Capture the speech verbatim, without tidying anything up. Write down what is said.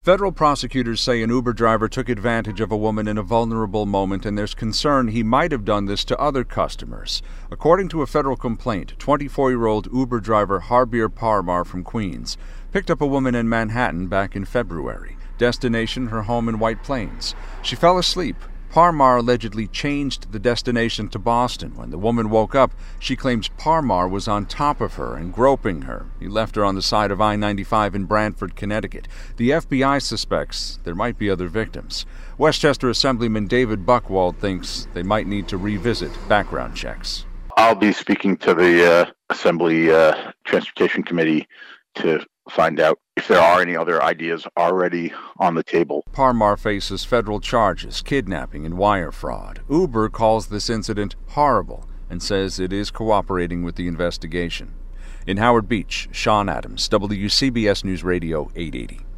Federal prosecutors say an Uber driver took advantage of a woman in a vulnerable moment, and there's concern he might have done this to other customers. According to a federal complaint, twenty-four-year-old Uber driver Harbir Parmar from Queens picked up a woman in Manhattan back in February. Destination, her home in White Plains. She fell asleep. Parmar allegedly changed the destination to Boston. When the woman woke up, she claims Parmar was on top of her and groping her. He left her on the side of I ninety-five in Brantford, Connecticut. The F B I suspects there might be other victims. Westchester Assemblyman David Buchwald thinks they might need to revisit background checks. I'll be speaking to the uh, Assembly uh, Transportation Committee to find out if there are any other ideas already on the table. Parmar faces federal charges, kidnapping and wire fraud. Uber calls this incident horrible and says it is cooperating with the investigation. In Howard Beach, Sean Adams, W C B S News Radio eight eighty.